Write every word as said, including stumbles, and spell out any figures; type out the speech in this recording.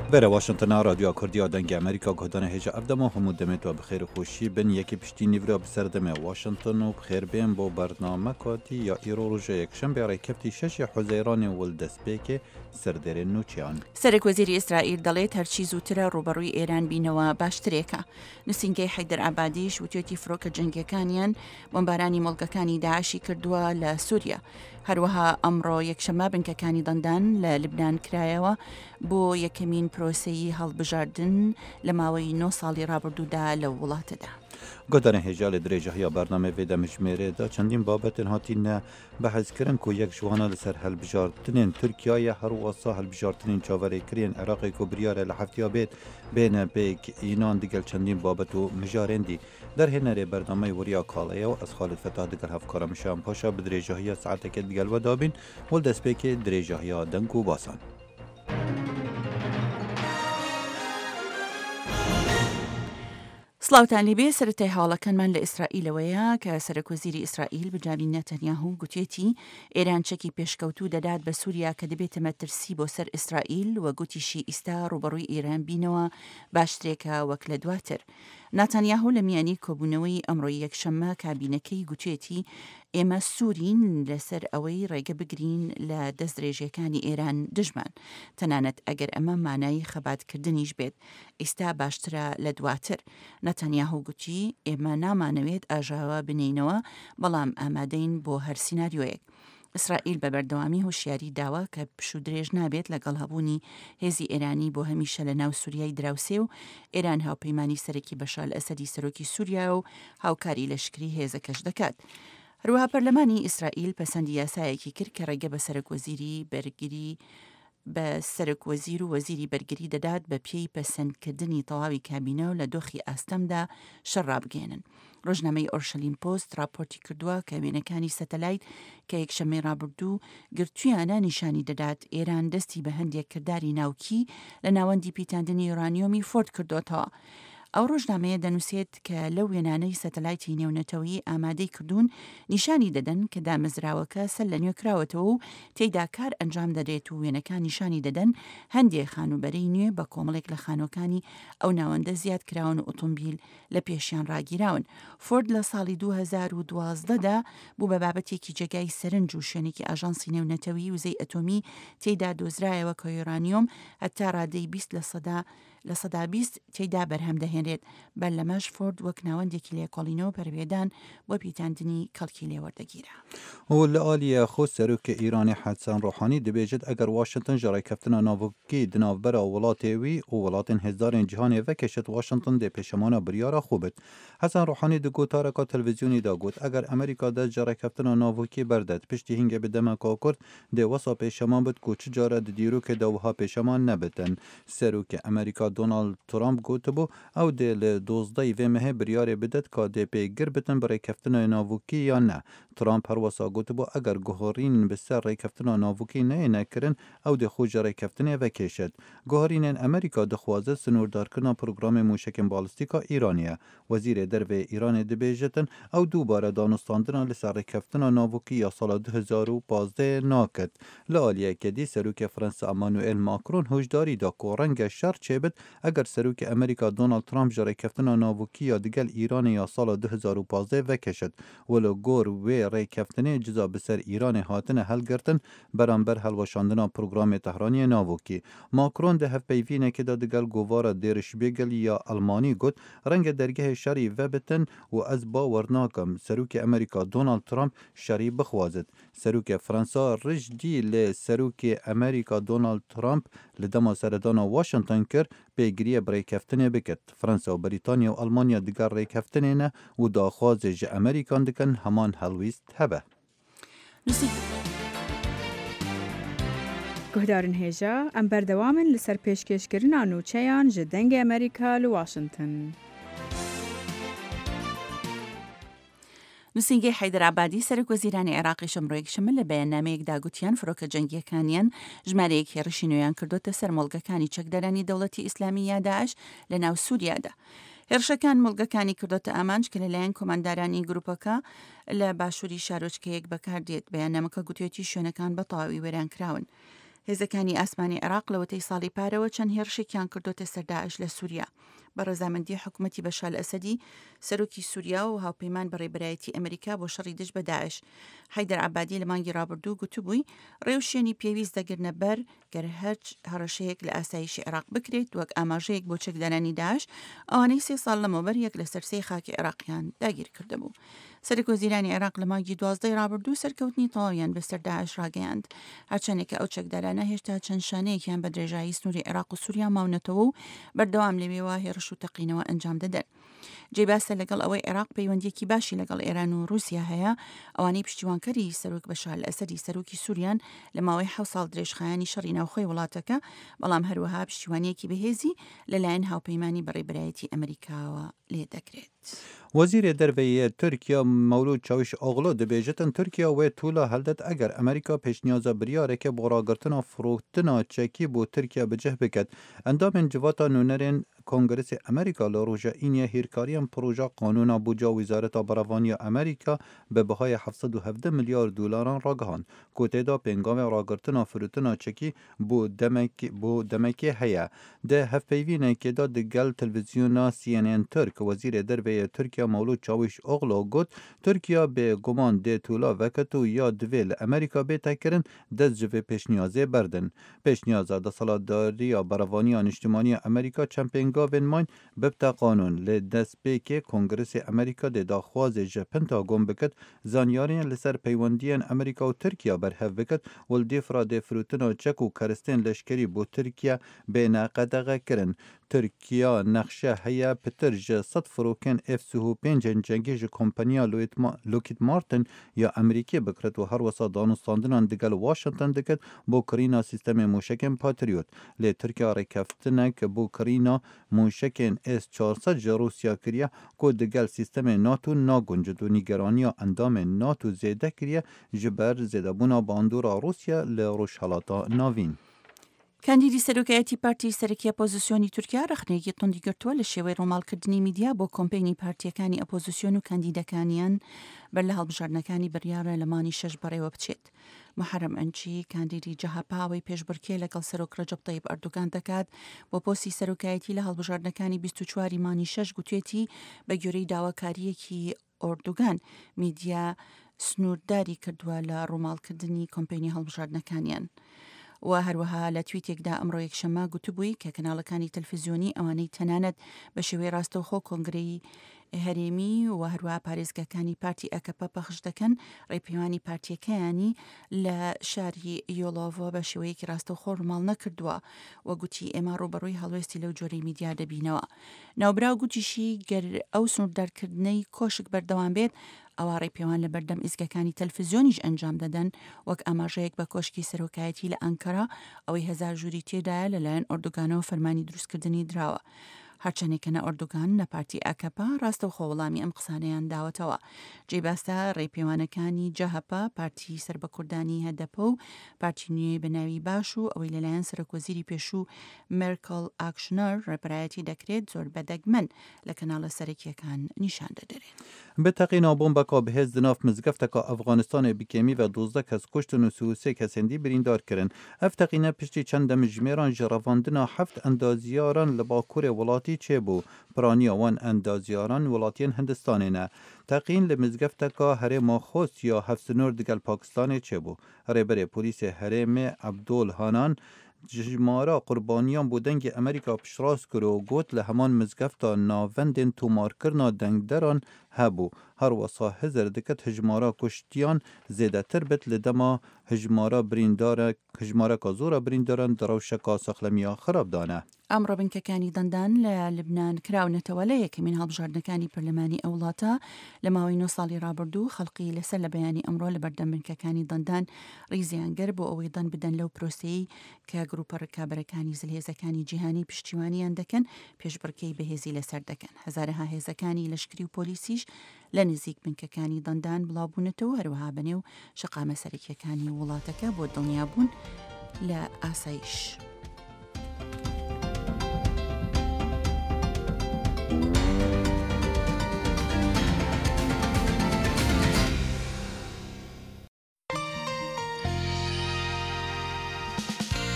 برای واشنگتن رادیو کردیا دنگ امریکا گهدان هجا افدما همود دمت و بخیر خوشی بن یکی پشتی نیورا بسردم واشنگتن و بخیر بین با برنامه کاتی یا ایرو روژه یکشن برای کفتی شش حزیران ولدسپیک سردر نوچیان. سرک وزیری اسرائیل دلیت هرچی زودتر روبروی ایران بینوا باشتریکا. نسینگی حیدر عبادیش و تیوتی فروک جنگیکانیان بمبارانی ملکانی داعشی کردوا لسوریا. هروها امرو یکشنبه بنککانی دندان للبنان کرایوا بو یکمین پروسی هەڵبژاردن لە ماوەی نۆ ساڵی ڕابردوودا لە وڵاتەدا. گهدان هجا لدرجه های برنامه ویده مجمره دا چندین بابت هاتین بحث کرن که یک جوانا لسر هلبجارتنین ترکیه هر واسا هلبجارتنین چاوره کرین عراقی که بریاره لحفتیا بیت بین بیک اینان دیگل چندین بابت و مجارندی در هنره برنامه وریا کالیه و از خالد فتح دیگر هفکار مشام پاشا بدرجه های ساعت که دیگل و دابین ولدست بیک درجه های دنگو باسان. سلاوتان لیبی سرته حاڵەکانمان لە ئیسرائیلەوەیە کە سەرۆکوەزیری ئیسرائیل بنجامین نەتەنیاهو گوتێتی ئێران چەکی پێشکەوتوو دەدات بە سووریا کە دەبێتە مەترسی بۆ سەر ئیسرائیل و گوتیشی ئیستا ڕوبەڕووی ئێران بینەوە باشترێکە وەک لە دواتر. ناتانیاهو لە میانی کۆبوونەوەی ئەمڕۆی یەکشەممە کابینەکەی گوتێتی ئێمە سوورین لەسەر ئەوەی ڕێگە بگرین لە دەست درێژیەکانی ئێران دژمان تەنانەت ئەگەر ئەمە مانای خەباتکردنیش بێت ئێستا باشترە لە دواتر. نەتەنیاهو گوتی ئێمە نامانەوێت ئاژاوە بنینەوە بەڵام ئامادەین بۆ هەر سیناریۆیەک. ئیسرائیل بە بەردەوامی هوشیاری داوە کە پشو درێژ نابێت لەگەڵ هەبوونی هێزی ئێرانی بۆ هەمیشە لە ناو سووریای دراوسێ و ئێران هاوپەیمانی سەرەکی بەشار ئەسەدی سەرۆکی سووریا و هاوکاری لەشکری هێزەکەش دەکات. هەروەها پەرلەمانی ئیسرائیل پەسەندی یاسایەکی کرد کە ڕێگە بە سەرۆکوەزیری بەرگری بە سەرۆکوەزیر و وەزیری بەرگری دەدات بە پێی پەسەندکردنی تەواوی کابینە و لە دۆخی ئاستەمدا شەڕابگەێنن. ڕۆژنامەی ئۆرشەلیم پۆست راپۆرتی کردووە کە وێنەکانی سەتەلایت کە یەکشەممەی ڕابردوو گرتوویانە نیشانی دەدات ئێران دەستی بە هەندێک کردداری ناوکی لە ناوەندی پیتاندنی یۆرانیۆمی فۆرد کردوتەوە. ئەو ڕۆژنامەیە دەنووسێت کە لەو وێنانەی سەتەلایتی نێونەتەوەی ئامادەی کردوون نیشانی دەدەن کە دامەزراوەکە سەر لە نوێ کراوەتەوە و تێیدا کار ئەنجام دەدرێت و وێنەکان نیشانی دەدەن هەندێک خانوبەرەی نوێ بە کۆمەڵێک لە خانۆکانی ئەو ناوەندە زیاد کراون و ئۆتۆمبیل لە پێشیان ڕاگیراون. فۆرد لە ساڵی دوو هەزار و دوازدەدا بوو بە بابەتێکی جێگای سەرنج و شوێنێکی ئاژانسی نێونەتەوەی وزەی ئەتۆمی تێیدا دۆزرایەوە کە یۆرانیۆم هەتا ڕادەی بیست لە سەدا لە سەدا بیست تێیدا بەرهەم دەهێنرێت. بەر لەمەش فۆرد وەک ناوەندێکی لێکۆڵینەوە پەروێدان بۆ پیتاندنی کەڵکی لێوەردەگیرە. و لآلیه خود سروک ایرانی حسن روحانی دبیجد اگر واشنطن جرای کفتن ناوکی دناوبر ولاتوی و ولاتن هزار جهانی و کشت واشنطن ده پیشمان بریارا خوبت. حسن روحانی دو گوتارکا تلویزیونی دا گوت اگر امریکا ده جرای کفتن ناوکی بردد پشتی هنگ به دمکا کرد ده وسا پیشمان بد کوچ جارد دیرو که دوها پیشمان نبتن. سروک امریکا دونالد ترامپ گوت بو او ده دوزده و مه بریار بدد که ده پیگر بتن برای کفتن ناوکی یا نه. ترامپ هر وسا گوت بو اگر گوهرین به سر ری کفتن ناوکی نه نکرن او ده خوش ری کفتن و کشد. گوهرین امریکا دخوازه سنوردار کردن پروگرام موشک بالستیکا ایرانیه. وزیر درو ایران دبیجتن او دوباره دانستاندن لسر ری کفتن ناوکی یا سال دو هزار و پانزده ناکد. لالیه کدی سروک فرانسه امانوئل ماکرون هشداری دا کورنگ شر چبد اگر سروک امریکا دونالد ترامپ جری کفتن ناوکی یا دیگل ایران یا سال دو هزار و پانزده و کشد. ولو گور و ری کفتن جزا بسر ایران هاتن هل گرتن برانبر هلوشاندن پروگرام تهرانی ناوکی. ماکرون ده هف پیوینه که دا دیگل گوار دیرش بیگل یا المانی گود رنگ درگه شری و بتن و از باورناکم سروک امریکا دونالد ترامپ شری بخوازد. سروک فرانسا رجدی ل سروک امریکا دونالد ترامپ لدما سردان واشنطن کر پیگیری برای کفتن بکت. فرانسا و بریتانیا و آلمانیا دیگر ری کفتن نه و داخواز ج امریکان دکن همان هلویست هبه. گهدارن هێژا ئەم بەردەوامن لەسەر پێشکەشکردنا نووچەیان ji dengê ئەمریکا لە واشنگتن. نووسینگەی حەیدەر عەبادی سەرۆکوەزیرانی عێراقی شەمڕۆ یەکشەممە لە بەیاننامەیەکدا گوتیان فڕۆکە جەنگیەکانیان ژمارەیەک هێرشی نوێیان کردوتە سەر مۆڵگەکانی چەکدارانی دەوڵەتی ئیسلامی یا داعش لە ناو سووریادا. هێرشەکان مڵگەکانی کردوتە ئامانج کە لەلایەن کۆماندارانی گروپەکە لە باشووری شارۆچکەیەک بەکاردێت. بەیاننامەکە گوتوێتی شوێنەکان بە تەواوی وێران کراون. هێزەکانی ئاسمانی عێراق لەوەتەی ساڵی پارەوە چەند هێرشێکیان کردوتە سەر داعش لە سووریا. بە ڕەزامەندی حکوومەتی بەشار ئەسەدی سەرۆکی سووریا و هاوپەیمان بەڕێبەرایەتی ئەمریکا بۆ شەڕی دژ بە داعش حەیدەر عەبادی لە مانگی ڕابردوو گوتبووی ڕێو شوێنی پێویست دەگرنە بەر گەر هەرچ هەڕەشەیەک لە ئاسایشی عێراق بکرێت وەک ئاماژەیەک بۆ چەکدارانی داعش ئەوانەی سێ ساڵ لەمەوبەر یەک لە سەرسەی خاکی عێراقیان داگیر کردهبوو. سەرۆکوەزیرانی عێراق لە مانگی دوازدەی ڕابردوو سەرکەوتنی تەواویان بەسەر داعش ڕاگەیاند، هەرچەندێک ئەو چەکدارانە هێشتا چەند شانەیەکیان بە درێژایی سنووری عێراق و سووریا ماونەتەوە و بەردەوام لەوێوە هێرش و تەقینەوە ئەنجام دەدەن. جێباسە لەگەڵ ئەوەی عێراق پەیوەندیەکی باشی لەگەڵ ئێران و رووسیا هەیە، ئەوانەی پشتیوانکەری سەرۆک بەشار ئەسەدی سەرۆکی سووریان لە ماوەی حەوت ساڵ درێژخایانی شەڕی ناوخۆی وڵاتەکە، بەڵام هەروەها پشتیوانیەکی بەهێزی لەلایەن هاوپەیمانی بەڕێبەرایەتی ئەمریکاوە لێ دەکرێت. وەزیرê derveyê Tirkiya Mewlûd Çavuşoğlu dibêjitin Tirkiya wê tûla heldet eger Amerîka pêşniyaza biryareke bo ragirtina firotina çekî bû Tirkiya bi cih biket. Endamên civata nûnerên Kongresê Amerîka li roja îniyê hêrkariyan proja qanûna bûca Wîzareta Beravaniya Amerîka bi bihayê heft sed û hevdeh milyar dolaran ragihand, ku têda pêngavên ragirtina firotina çekî bû demekê heye. Di hevpeyvînekê de di gel televîzyona C N N Türk wezîrê derveyê Tirkiya Mewlûd Çavuşoğlu got Tirkiya bê guman dê tûla veket û ya divê li Amerîka bêtekirin dest ji vê pêşniyazê berdin. Pêşniyaza desaladariya beravaniya niştimaniya Amerîka çend pêngavên mayn bibte qanûn lê destpêkê Kongresê Amerîka dê daxwazê ji Pentagon biket zanyarên li ser peywendiyên Amerîka û Tirkiya berhev biket û li dêfra dê firotina çek û keristên leşkerî bû Tirkiye bêneqedexe kirin. Tirkiya nexşe heye pitir ji sed firokên F pêncên cengî ji kompanya Lockheed Martin ya Amerîkê bikiret û her wesa danûstandinan digel Washington diket bo kirîna sîstemên mûşekên Patriot. Lê Tirkiya rêkeftinek bo kirîna mûşekên S çar sed ji Rûsya kiriye ku digel sîstemên NATO naguncid û nîgeraniya endamên NATO zêde kiriye ji ber zêdebûna bandora Rûsya li Rojhilata Navîn. کاندیدی سەرۆکایەتی پارتی سەرەکی ئەپۆزیسیۆنی تورکیا رەخنەیەکی توندی گرتووە لە شێوەی ڕۆماڵکردنی میدیا بۆ کۆمپینی پارتیەکانی ئەپۆزیسیۆن و کاندیدەکانیان بەر لە هەڵبژاردنەکانی بڕیارە لە مانی شەش بەڕێوە بچێت. محەرەم ئەنچی کاندیدی جەهاپاوەی پێشبڕکێ لەگەڵ سەرۆک ڕەجەب تەیب ئەردوگان دەکات بۆ پۆستی سەرۆکایەتی لە هەڵبژاردنەکانی بیست و چواری مانی شەش گوتوێتی بە گوێرەی داواکاریەکی ئۆردوگان میدیا سنوورداری کردووە لە ڕۆماڵکردنی کۆمپینی هەڵبژاردنەکانیان. و هەروەها لە تویتێکدا ئەمڕۆ یەکشەمە گوتبووی کە کەناڵەکانی تەلڤیزیۆنی ئەوانەی تەنانەت بە شێوەی ڕاستەوخۆ کۆنگرەی هەرێمی و هەروەها پارێزگاکانی پارتی ئەکەپە پەخش دەکەن ڕێپەیوانی پارتیەکەیانی لە شاری یۆڵۆڤۆ بە شێوەیەکی ڕاستەوخۆ ڕماڵ نەکردووە و گوتی ئێمە ڕوبەڕووی هەڵوێستی لەو جۆرەی میدیا دەبینەوە. ناوبراو گوتیشی گەر ئەو سنووردارکردنەی کۆشک بەردەوام بێت ئەوە ڕێپەیوان لە بەردەم ئیزگەکانی تەلڤیزیۆنیش ئەنجام دەدەن وەک ئاماژەیەک بە کۆشکی سەرۆکایەتی لە ئەنکەرا ئەوەی هەزار ژووری تێدایە لەلایەن ئۆردوگانەوە فەرمانی دروستکردنی درراوە. هەرچەندێکەنە ئۆردوگان لە پارتی ئاکەپا ڕاستە و خۆوەڵامی ئەم قسانەیان داوەتەوە. جێباستا ڕێپەیوانەکانی جەهەپا پارتی سربەکوردانی هەدەپە و پارتی نوێی بەناوی باش و ئەوەی لەلایەن سەرۆکوەزیری پێشوو مێرکڵ ئاکشنەر ڕێبەرایەتی دەکرێت زۆر بەدەگمەن لە کەناڵە سەرەکیەکان نیشان دەدرێن. بتەقینا بۆمبەکە بەهێز دناف مزگەفتەکە ئەفغانستانê bikêmî ve dozdeh kes kuştin û sê kesên dî birîndar kirin. Ev teqîne piştî çend demijmêran ji revandina heft endaziyaran li Bakurê welatî çêbû. Piraniya wan endaziyaran welatiyên Hindistanê ne. Teqîn li mizgefteka herêma Xos ya Hevsinor digel Pakistanê çêbû. Rêberê polîsê herêmê Abdul Hanan jimara qurbaniyan bû dengê Amerîka piştrast kir û got li heman mizgefta navendên tûmarkirina dengderan hebû. Her wesa hizir diket hijmara kuştiyan zêdetir bit li dema hijmara birîndara hijmareka zora birîndaran di rewşeka sexlemiya xirab dane. ئەمڕۆ بنکەکانی دەندان لە لبنان کراونەتەوە لە یەکەمین هەڵبژاردنەکانی پەرلەمانی ئەو وڵاتە لە ماوەی نۆ ساڵی ڕابردوو خەڵقی لەسەر لە بەیانی ئەمڕۆ لە بەردەم بنکەکانی دەندان ڕیزیانگەر بۆ ئەوەی دەن بدەن لەو پرۆسەیە کە گروپە ڕکابەرەکانی زلهێزەکانی جیهانی پشتیوانیان دەکەن پێشبڕکەی بەهێزی لەسەر دەکەن. هەزارەها هێزەکانی لەشکری و پۆلیسیش لە نزیک بنکەکانی دەندان بڵاوبوونەتەوە هەروەها بەنێو شەقامە سەرەکیەکانی وڵاتەکە بۆ دڵنیابوون لە ئاسایش.